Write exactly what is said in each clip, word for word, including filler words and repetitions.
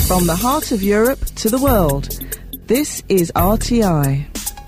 From the heart of Europe to the world, this is R T I.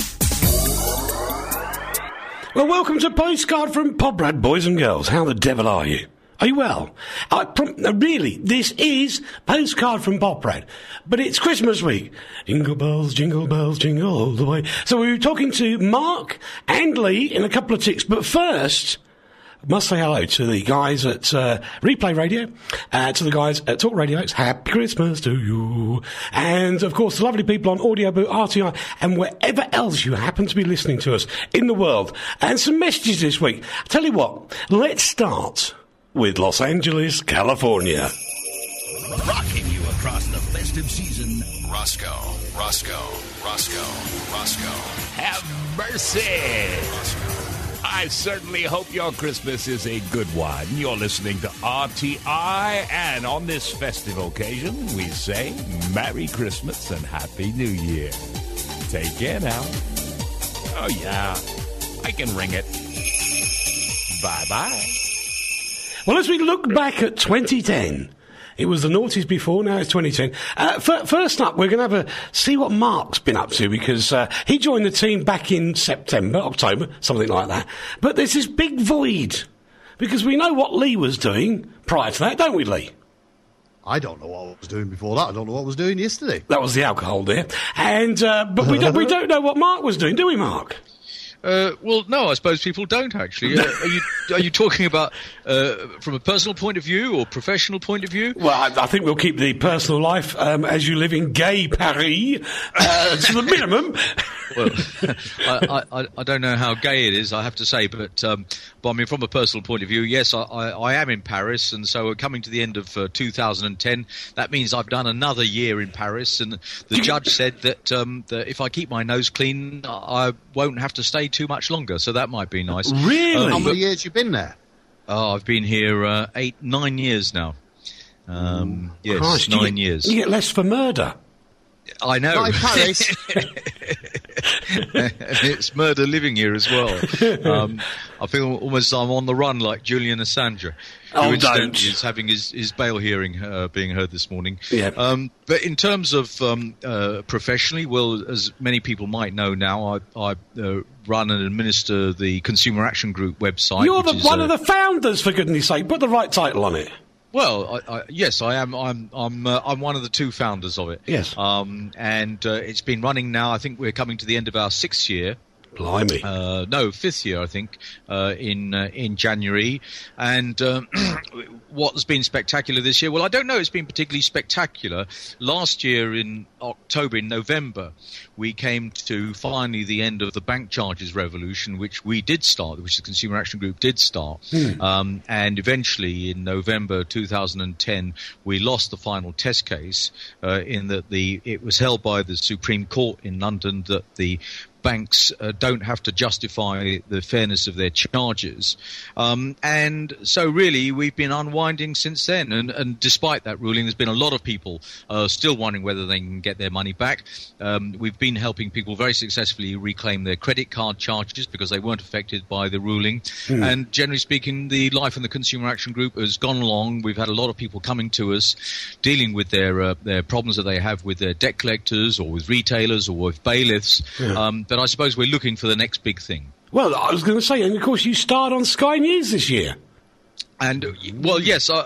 Well, welcome to Postcard from Pobrad, boys and girls. How the devil are you? Are you well? I prom- no, really, this is Postcard from Pobrad, but it's Christmas week. Jingle bells, jingle bells, jingle all the way. So we were talking to Mark and Lee in a couple of ticks, but first, must say hello to the guys at uh, Replay Radio, uh, to the guys at Talk Radio X. Happy Christmas to you. And, of course, the lovely people on Audio Boot, R T I, and wherever else you happen to be listening to us in the world. And some messages this week. I tell you what, let's start with Los Angeles, California. Rocking you across the festive season, Roscoe, Roscoe, Roscoe, Roscoe. Have mercy. Roscoe. I certainly hope your Christmas is a good one. You're listening to R T I, and on this festive occasion, we say Merry Christmas and Happy New Year. Take care now. Oh, yeah, I can ring it. Bye-bye. Well, as we look back at twenty ten, it was the noughties before, now it's twenty ten. Uh, f- first up, we're going to have a see what Mark's been up to, because uh, he joined the team back in September, October, something like that. But there's this big void, because we know what Lee was doing prior to that, don't we, Lee? I don't know what I was doing before that. I don't know what I was doing yesterday. That was the alcohol there. And uh, but we don't, we don't know what Mark was doing, do we, Mark? Uh, well, no, I suppose people don't, actually. Uh, are you are you talking about uh, from a personal point of view or professional point of view? Well, I, I think we'll keep the personal life um, as you live in gay Paris uh, to the minimum. Well, I, I, I don't know how gay it is, I have to say, but, um, but I mean, from a personal point of view, yes, I, I, I am in Paris, and so coming to the end of uh, two thousand ten, that means I've done another year in Paris, and the judge said that, um, that if I keep my nose clean, I won't have to stay too much longer, so that might be nice. Really? How many years you been there? Oh, I've been here uh, eight, nine years now. Um, yes, Christ, nine you get, years. You get less for murder. I know. Not in Paris. It's murder living here as well. Um, I feel almost I'm on the run like Julian Assange, Oh, who incidentally don't. is having his, his bail hearing uh, being heard this morning. Yeah. Um, but in terms of um, uh, professionally, well, as many people might know now, I, I uh, run and administer the Consumer Action Group website. You're the, which is, one uh, of the founders, for goodness sake. Put the right title on it. Well, I, I, yes, I am. I'm. I'm. Uh, I'm one of the two founders of it. Yes. Um, and uh, it's been running now. I think we're coming to the end of our sixth year. Blimey. Uh, no, fifth year, I think, uh, in uh, in January. And um, what's been spectacular this year? Well, I don't know. It's been particularly spectacular. Last year in October, in November, we came to finally the end of the bank charges revolution, which we did start, which the Consumer Action Group did start. Hmm. Um, and eventually, in November two thousand ten, we lost the final test case uh, in that the it was held by the Supreme Court in London that the banks uh, don't have to justify the fairness of their charges. Um, and so really we've been unwinding since then. And, and despite that ruling, there's been a lot of people uh, still wondering whether they can get their money back. Um, we've been helping people very successfully reclaim their credit card charges because they weren't affected by the ruling. Mm. And generally speaking, the life in the Consumer Action Group has gone along. We've had a lot of people coming to us dealing with their uh, their problems that they have with their debt collectors or with retailers or with bailiffs. Yeah. Um, but I suppose we're looking for the next big thing. Well, I was going to say, and of course you starred on Sky News this year. And, well, yes, I,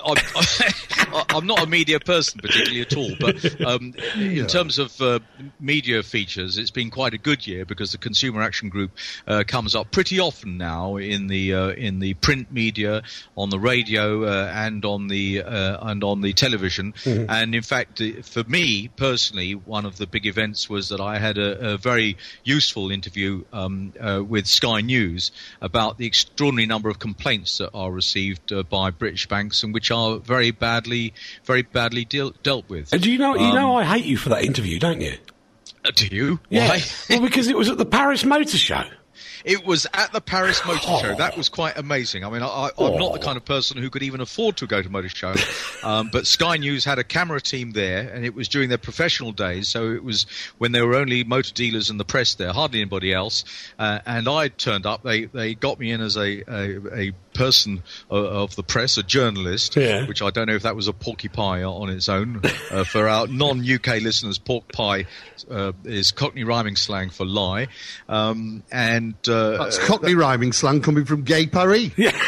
I, I'm not a media person particularly at all, but um, in yeah. terms of uh, media features, it's been quite a good year because the Consumer Action Group uh, comes up pretty often now in the uh, in the print media, on the radio, uh, and on the uh, and on the television. Mm-hmm. And in fact, for me personally, one of the big events was that I had a, a very useful interview um, uh, with Sky News about the extraordinary number of complaints that are received uh, by British banks and which are very badly, very badly deal- dealt with. And do you know, you um, know, I hate you for that interview, don't you? Uh, do you? Yeah. Why? Well, because it was at the Paris Motor Show. It was at the Paris Motor oh. Show. That was quite amazing. I mean, I, I, I'm oh. not the kind of person who could even afford to go to Motor Show, um, but Sky News had a camera team there, and it was during their professional days, so it was when there were only motor dealers and the press there, hardly anybody else, uh, and I turned up. They they got me in as a, a, a person uh, of the press, a journalist, yeah. which I don't know if that was a porky pie on its own. Uh, for our non-U K listeners, pork pie uh, is Cockney rhyming slang for lie. Um, and uh, That's Cockney rhyming slang coming from Gay Paris. Yeah.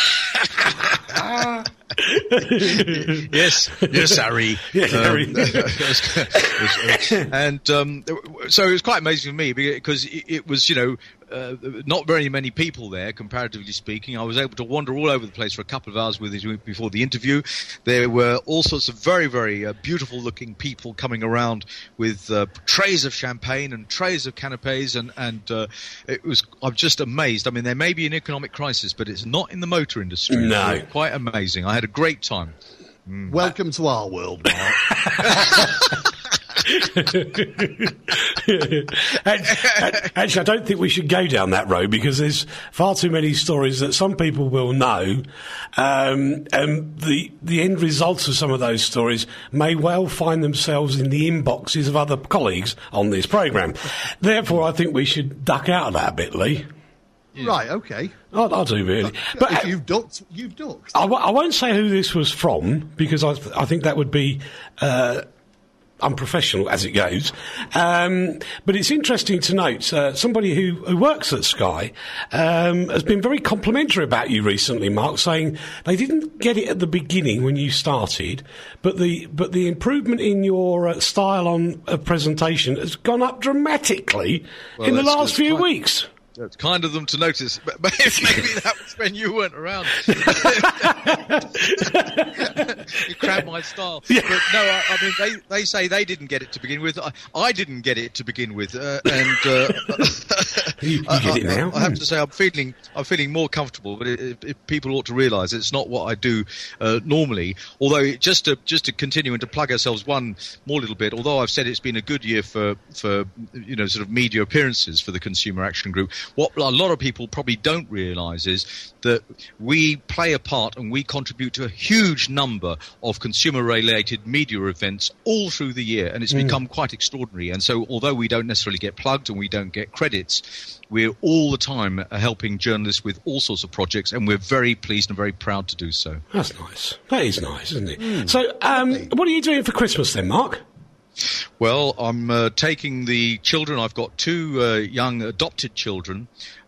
yes, yes, Harry. Yeah, Harry. Um, and um, so it was quite amazing for me because it, it was, you know, uh, not very many people there, comparatively speaking. I was able to wander all over the place for a couple of hours with it before the interview. There were all sorts of very, very uh, beautiful-looking people coming around with uh, trays of champagne and trays of canapes, and and uh, it was. I'm just amazed. I mean, there may be an economic crisis, but it's not in the motor industry. No, it's quite amazing. I had a great time. Mm. Welcome to our world, Mark. Actually, I don't think we should go down that road because there's far too many stories that some people will know, um, and the the end results of some of those stories may well find themselves in the inboxes of other colleagues on this programme. Therefore, I think we should duck out of that a bit, Lee. Yeah. Right, okay. I, I do really. But if you've ducked, you've ducked. I, w- I won't say who this was from because I, th- I think that would be uh, unprofessional as it goes. Um, but it's interesting to note uh, somebody who, who works at Sky um, has been very complimentary about you recently, Mark, saying they didn't get it at the beginning when you started, but the but the improvement in your uh, style on uh, presentation has gone up dramatically well, in the that's, last that's few fine. weeks. It's kind of them to notice, but maybe that was when you weren't around. You cramped my style. Yeah. But no, I, I mean, they, they say they didn't get it to begin with. I, I didn't get it to begin with, uh, and uh, you, you I, get it now. I, I have to say I'm feeling I'm feeling more comfortable. But it, it, people ought to realise it's not what I do uh, normally. Although just to just to continue and to plug ourselves one more little bit. Although I've said it's been a good year for for you know sort of media appearances for the Consumer Action Group. What a lot of people probably don't realise is that we play a part and we contribute to a huge number of consumer-related media events all through the year, and it's mm. become quite extraordinary. And so although we don't necessarily get plugged and we don't get credits, we're all the time helping journalists with all sorts of projects, and we're very pleased and very proud to do so. That's nice. That is nice, isn't it? Mm. So um, what are you doing for Christmas then, Mark? Well, I'm uh, taking the children. I've got two uh, young adopted children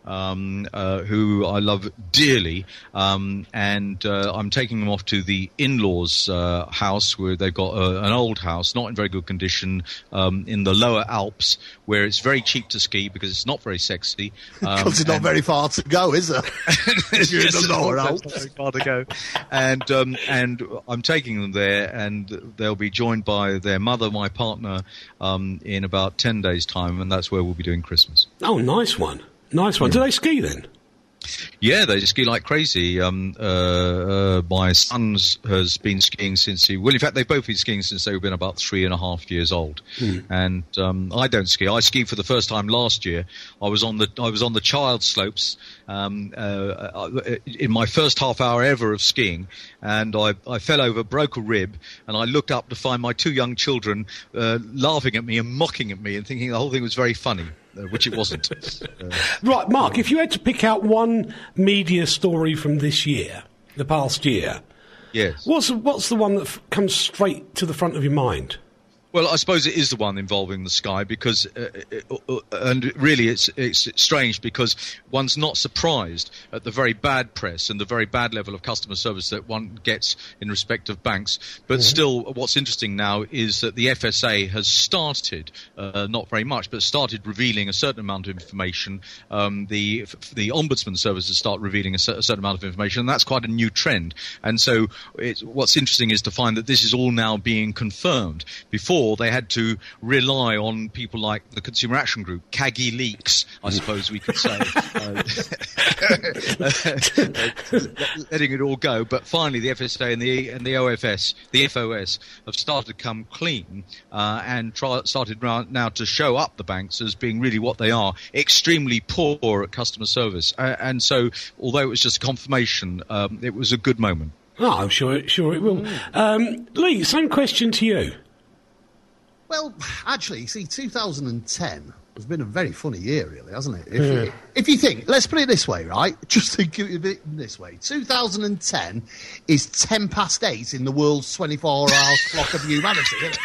um, uh, who I love dearly, um, and uh, I'm taking them off to the in-laws' uh, house where they've got uh, an old house, not in very good condition, um, in the lower Alps, where it's very cheap to ski because it's not very sexy. Because um, it's not very far to go, is it? You're in the lower Alps. It's not very far to go. And, um, and I'm taking them there, and they'll be joined by their mother, my partner, um, in about ten days' time, and that's where we'll be doing Christmas. Oh, nice one. Nice one. Do they ski then? Yeah, they ski like crazy. Um, uh, uh, my son has been skiing since he... Well, in fact, they've both been skiing since they've been about three and a half years old. Mm. And um, I don't ski. I skied for the first time last year. I was on the I was on the child slopes um, uh, in my first half hour ever of skiing, and I, I fell over, broke a rib, and I looked up to find my two young children uh, laughing at me and mocking at me and thinking the whole thing was very funny. Uh, which it wasn't. Uh, right, Mark, if you had to pick out one media story from this year, the past year, yes, what's, what's the one that f- comes straight to the front of your mind? Well, I suppose it is the one involving the Sky because, uh, uh, and really it's, it's strange because one's not surprised at the very bad press and the very bad level of customer service that one gets in respect of banks. But mm-hmm. still, what's interesting now is that the F S A has started, uh, not very much, but started revealing a certain amount of information. Um, the the Ombudsman services start revealing a, cer- a certain amount of information, and that's quite a new trend. And so it's, what's interesting is to find that this is all now being confirmed. Before, they had to rely on people like the Consumer Action Group, Caggy Leaks, I suppose we could say, uh, letting it all go. But finally, the F S A and the and the O F S, the F O S, have started to come clean uh, and try, started now to show up the banks as being really what they are, extremely poor at customer service. Uh, and so, although it was just a confirmation, um, it was a good moment. Oh, I'm sure, sure it will. Mm. Um, Lee, same question to you. Well, actually, see, two thousand ten It's been a very funny year, really, hasn't it? If, Yeah. you, if you think, let's put it this way, right? Just think of it this way. two thousand ten is ten past eight in the world's twenty-four hour clock of humanity, isn't it?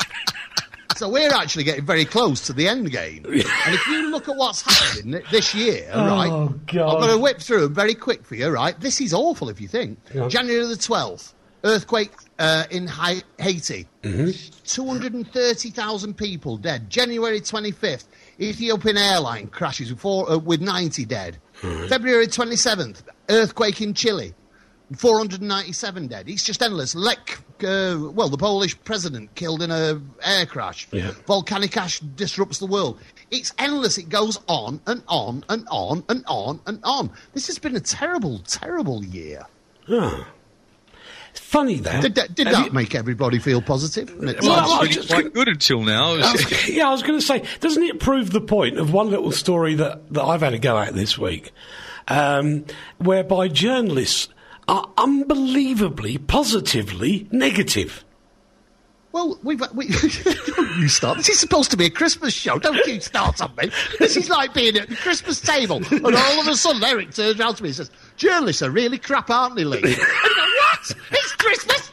So we're actually getting very close to the end game. And if you look at what's happening this year, right? Oh, God. I'm going to whip through them very quick for you, right? This is awful if you think. Yeah. January the twelfth, earthquake uh, in Ha- Haiti. Mm-hmm. two hundred thirty thousand people dead. January twenty-fifth, Ethiopian airline crashes with, four, uh, with ninety dead. Mm-hmm. February twenty-seventh, earthquake in Chile. four hundred ninety-seven dead. It's just endless. Lech, uh, well, the Polish president killed in a air crash. Yeah. Volcanic ash disrupts the world. It's endless. It goes on and on and on and on and on. This has been a terrible, terrible year. Oh. It's funny that. Did that, did Have that you- make everybody feel positive? Well, It's I really just- quite good until now. I was- yeah, I was going to say, doesn't it prove the point of one little story that, that I've had a go at this week, um, whereby journalists are unbelievably, positively negative? Well, we've we, you start. This is supposed to be a Christmas show. Don't you start on me. This is like being at the Christmas table, and all of a sudden Eric turns around to me and says, "Journalists are really crap, aren't they, Lee?" And I go, "What? It's Christmas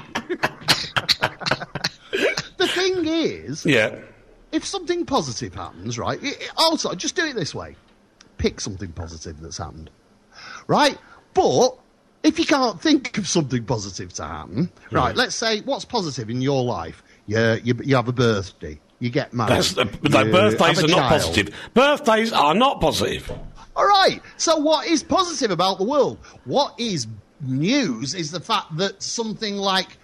Day." The thing is, Yeah. if something positive happens, right? It, it- also, just do it this way: pick something positive that's happened, right? But if you can't think of something positive to happen, right? Right. Let's say what's positive in your life? You you, you have a birthday, you get married. That's, uh, you no, birthdays have are a not child. positive. Birthdays are not positive. All right. So what is positive about the world? What is news is the fact that something like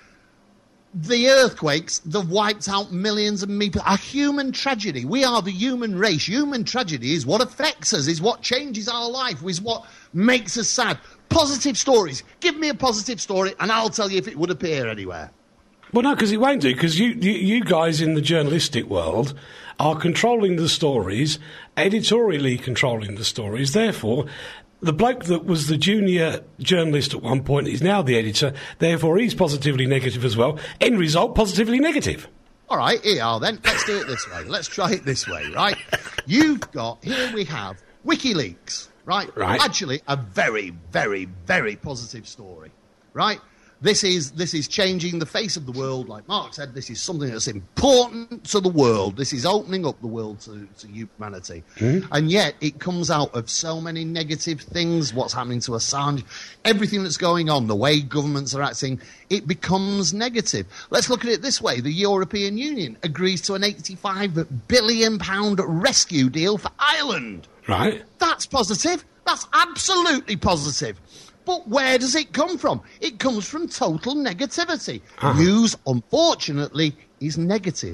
the earthquakes that wiped out millions of people, a human tragedy. We are the human race. Human tragedy is what affects us, is what changes our life, is what makes us sad. Positive stories. Give me a positive story and I'll tell you if it would appear anywhere. Well, no, because it won't do, because you, you, you guys in the journalistic world are controlling the stories, editorially controlling the stories. Therefore, the bloke that was the junior journalist at one point is now the editor. Therefore, he's positively negative as well. End result, positively negative. All right, here you are then. Let's do it this way. Let's try it this way, right? You've got, here we have WikiLeaks, right? Right. Actually, a very, very, very positive story, right? This is this is changing the face of the world. Like Mark said, this is something that's important to the world. This is opening up the world to, to humanity. Mm-hmm. And yet it comes out of so many negative things, what's happening to Assange, everything that's going on, the way governments are acting, it becomes negative. Let's look at it this way. The European Union agrees to an eighty-five billion pounds rescue deal for Ireland. Right. That's positive. That's absolutely positive. But where does it come from? It comes from total negativity. Uh-huh. News, unfortunately, is negative.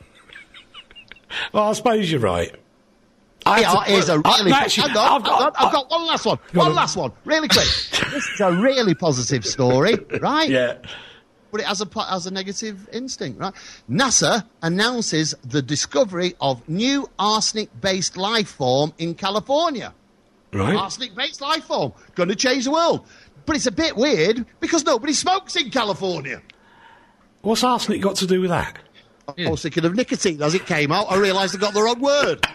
Well, I suppose you're right. I Here, have to- here's a I- really... actually, hang on, I've got- hang on, I've got one last one. Go One on. last one, really quick. This is a really positive story, right? Yeah. But it has a, po- has a negative instinct, right? NASA announces the discovery of new arsenic-based life form in California. Right. Arsenic-based life form. Going to change the world. But it's a bit weird because nobody smokes in California. What's arsenic got to do with that? I was thinking of nicotine as it came out. I realised I got the wrong word.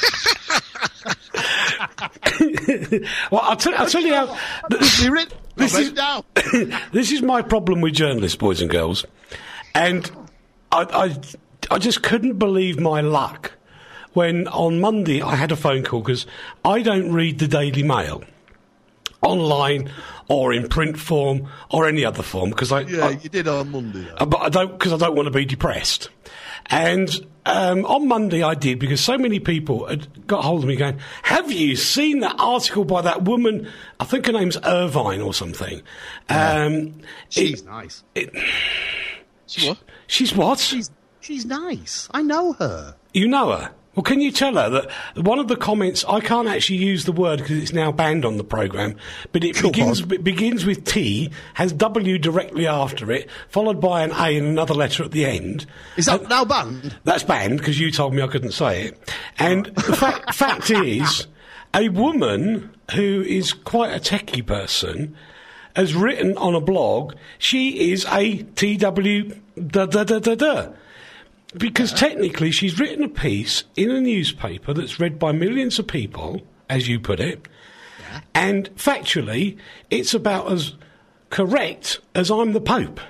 Well, I'll, t- I'll tell you how... This, You read- this I is, wrote it down. this is my problem with journalists, boys and girls. And I, I, I just couldn't believe my luck when on Monday I had a phone call because I don't read the Daily Mail online or in print form or any other form because I, Yeah, I you did on Monday, though. Uh, but I don't because I don't want to be depressed. And um, on Monday I did because so many people had got hold of me going, "Have you seen that article by that woman? I think her name's Irvine or something." Um, She's it- nice. it- She what? she's what? She's, she's nice. I know her. You know her. Well, can you tell her that one of the comments, I can't actually use the word because it's now banned on the programme, but it Go begins, on. it begins with T, has W directly after it, followed by an A and another letter at the end. Is that now banned? That's banned because you told me I couldn't say it. And the fact, fact is, a woman who is quite a techie person has written on a blog, she is a T W da da da da da. Because technically she's written a piece in a newspaper that's read by millions of people, as you put it, yeah. and factually it's about as correct as I'm the Pope.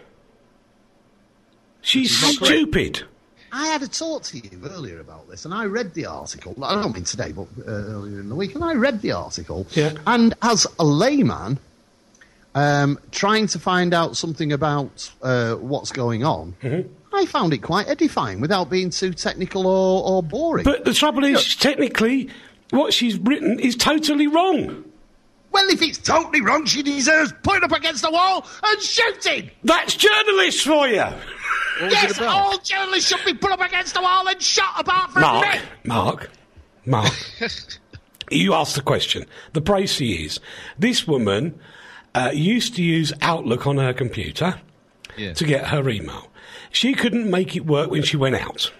She's stupid. I had a talk to you earlier about this, and I read the article. I don't mean today, but uh, earlier in the week, and I read the article. Yeah. And as a layman, um, trying to find out something about uh, what's going on, mm-hmm. I found it quite edifying without being too technical or, or boring. But the trouble is, Look, technically, what she's written is totally wrong. Well, if it's totally wrong, she deserves putting up against the wall and shooting. That's journalists for you. Yes, all journalists should be put up against the wall and shot apart from Mark, me. Mark, Mark, you asked the question. The précis is, this woman uh, used to use Outlook on her computer yeah. to get her email. She couldn't make it work when she went out.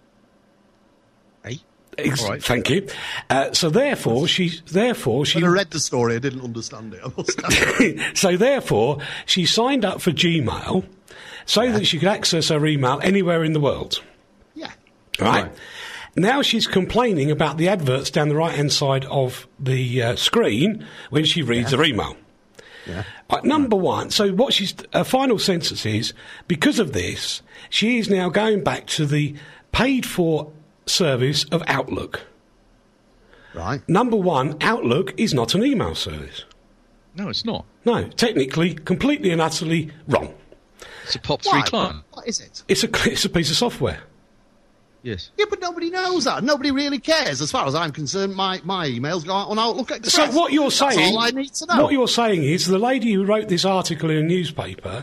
Hey? Ex- right. Thank you. Uh, so therefore, she therefore she. When I read the story, I didn't understand it. I must have. So therefore, she signed up for Gmail so yeah. that she could access her email anywhere in the world. Yeah. Right. right. Now she's complaining about the adverts down the right-hand side of the uh, screen when she reads yeah. her email. Yeah. Right, number one, so what she's, her final sentence is, because of this, she is now going back to the paid-for service of Outlook. Right. Number one, Outlook is not an email service. No, it's not. No, technically, completely and utterly wrong. It's a POP three client. What is it? It's a, it's a piece of software. Yes. Yeah, but nobody knows that. Nobody really cares. As far as I'm concerned, my, my emails go out on Outlook Express. So what you're saying... That's all I need to know. What you're saying is the lady who wrote this article in a newspaper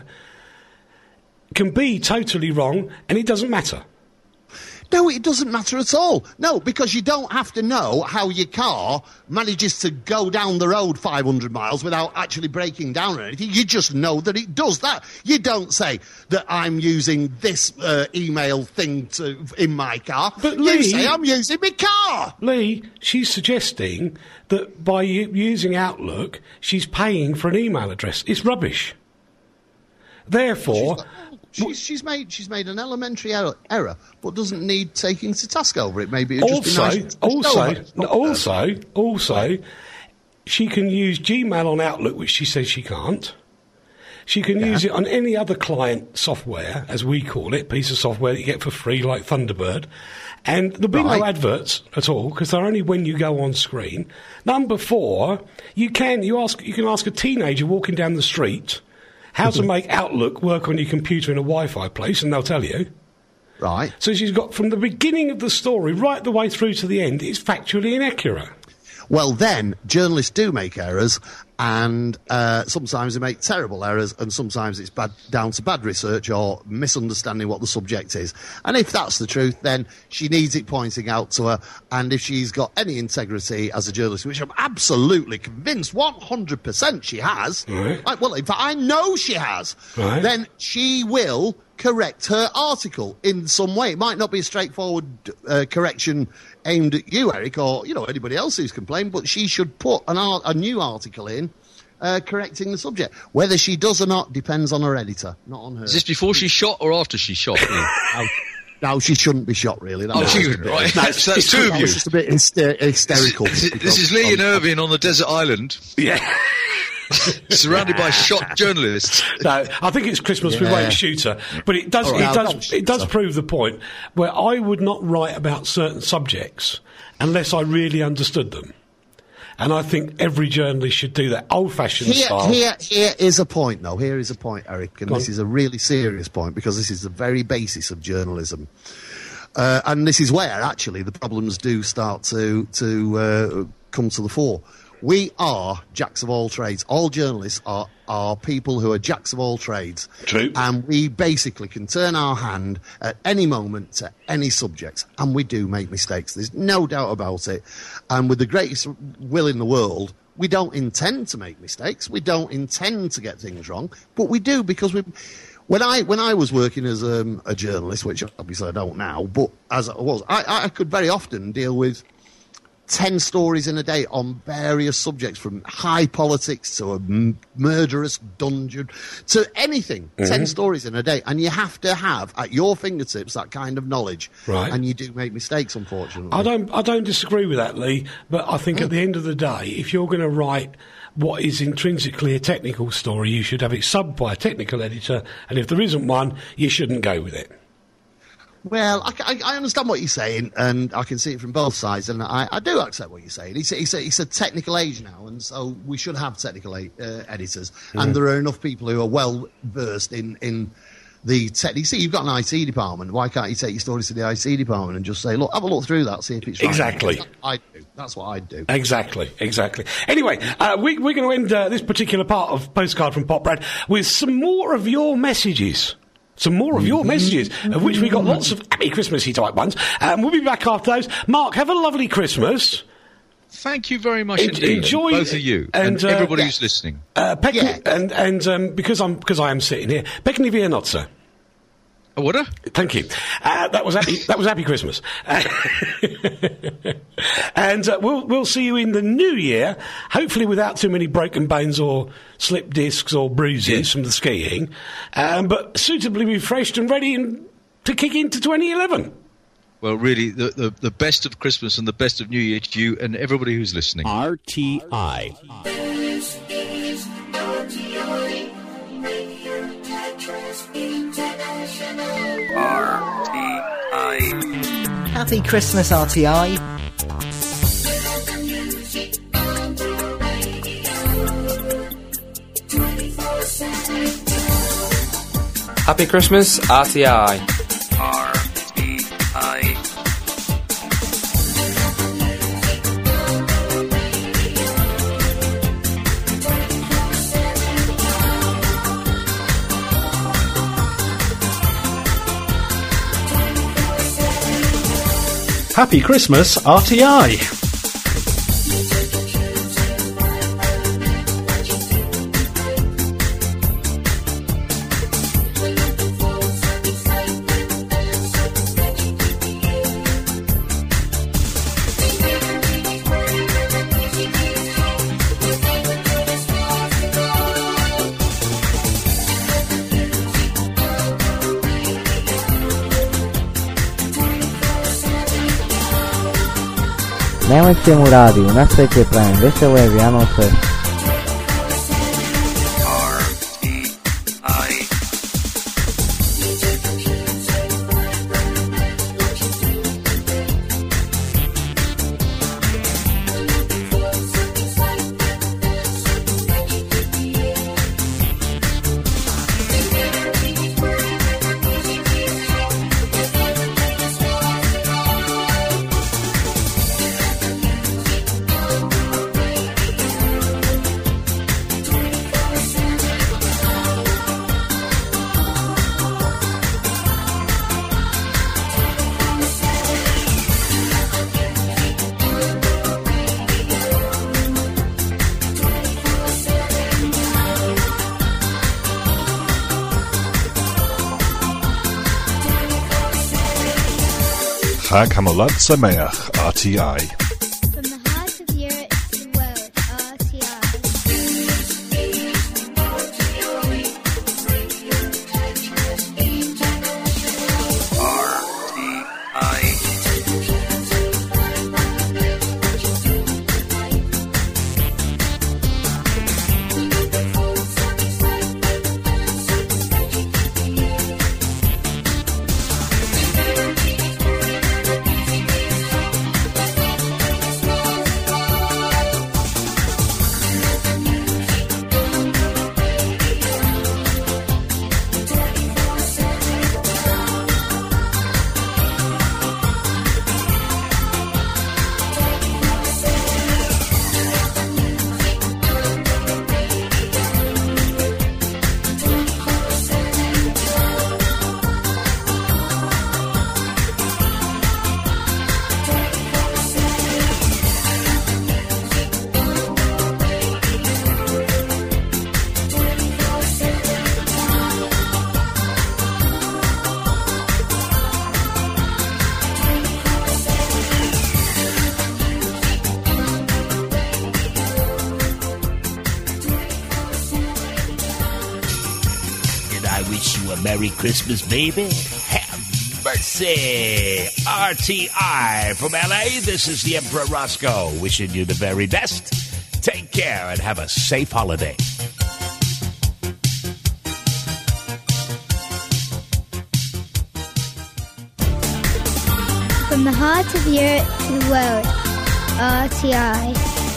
can be totally wrong and it doesn't matter. No, it doesn't matter at all. No, because you don't have to know how your car manages to go down the road five hundred miles without actually breaking down or anything. You just know that it does that. You don't say that I'm using this uh, email thing to, in my car. But you Lee, say I'm using my car. Lee, she's suggesting that by u- using Outlook, she's paying for an email address. It's rubbish. Therefore... She's, She's, she's made she's made an elementary error, error, but doesn't need taking to task over it. Maybe it'd just also, be nice also, no, also, also, she can use Gmail on Outlook, which she says she can't. She can yeah. use it on any other client software, as we call it, piece of software that you get for free, like Thunderbird. And there'll be right. no adverts at all because they're only when you go on screen. Number four, you can you ask you can ask a teenager walking down the street how to make Outlook work on your computer in a Wi-Fi place, and they'll tell you. Right. So she's got, from the beginning of the story right the way through to the end, it's factually inaccurate. Well, then, journalists do make errors, and uh, sometimes they make terrible errors, and sometimes it's bad, down to bad research or misunderstanding what the subject is. And if that's the truth, then she needs it pointing out to her, and if she's got any integrity as a journalist, which I'm absolutely convinced one hundred percent she has, right. I, well, in fact, I know she has, right. then she will correct her article in some way. It might not be a straightforward uh, correction aimed at you, Eric, or, you know, anybody else who's complained, but she should put an art, a new article in uh, correcting the subject. Whether she does or not depends on her editor, not on her. Is this before she's shot or after she's shot? no, no, she shouldn't be shot, really. That oh, was she just right. That's, that's two of you. It's just a bit hyster- hysterical. This, this is Lee and Irving on the desert island. Yeah. Surrounded by shot journalists. No, I think it's Christmas. Yeah. We won't shoot her, but it does. Right, it no, does. It does prove the point where I would not write about certain subjects unless I really understood them, and I think every journalist should do that. Old-fashioned here, style. Here, here is a point, though. Here is a point, Eric, and Go this on. is a really serious point because this is the very basis of journalism. Uh, and this is where, actually, the problems do start to to uh, come to the fore. We are jacks of all trades. All journalists are, are people who are jacks of all trades. True. And we basically can turn our hand at any moment to any subject. And we do make mistakes. There's no doubt about it. And with the greatest will in the world, we don't intend to make mistakes. We don't intend to get things wrong. But we do because we... When I when I was working as um, a journalist, which obviously I don't now, but as I was, I, I could very often deal with ten stories in a day on various subjects, from high politics to a m- murderous dungeon to anything. Mm-hmm. ten stories in a day. And you have to have at your fingertips that kind of knowledge. Right. And you do make mistakes, unfortunately. I don't, I don't disagree with that, Lee, but I think mm. at the end of the day, if you're going to write what is intrinsically a technical story, you should have it subbed by a technical editor, and if there isn't one, you shouldn't go with it. Well, I, I, I understand what you're saying, and I can see it from both sides, and I, I do accept what you're saying. It's, it's, a, it's a technical age now, and so we should have technical uh, editors, mm. and there are enough people who are well versed in, in the tech. You see, you've got an I T department. Why can't you take your stories to the I T department and just say, look, have a look through that, see if it's right? Exactly. I do. That's what I'd do. Exactly, exactly. Anyway, uh, we, we're going to end uh, this particular part of Postcard from Pop Brad with some more of your messages. Some more of your messages, of which we got lots of happy Christmassy type ones. Um, we'll be back after those. Mark, have a lovely Christmas. Thank you very much en- indeed, enjoy both of you and, and uh, everybody yeah. who's listening. Uh, Pek- yeah. And and um, because I'm because I am sitting here, Pekni Vianotza. Oh, what? A? Thank you. Uh, that was happy. That was happy Christmas. Uh, and uh, we'll we'll see you in the new year, hopefully without too many broken bones or slipped discs or bruises yeah. from the skiing, um, but suitably refreshed and ready in, to kick into twenty eleven. Well, really, the, the the best of Christmas and the best of New Year to you and everybody who's listening. R T I. R T I. Happy Christmas, R T I. Happy Christmas, R T I. R T I. Happy Christmas, R T I. Nemojte mu rádiu, na svete prajem veselé Vianoce. חג המולד שמח, R T I. From the heart of Europe to the world, R T I. R T I. Merry Christmas, baby. Have mercy. R T I from L A, this is the Emperor Roscoe, wishing you the very best. Take care and have a safe holiday. From the heart of Europe to the world, R T I.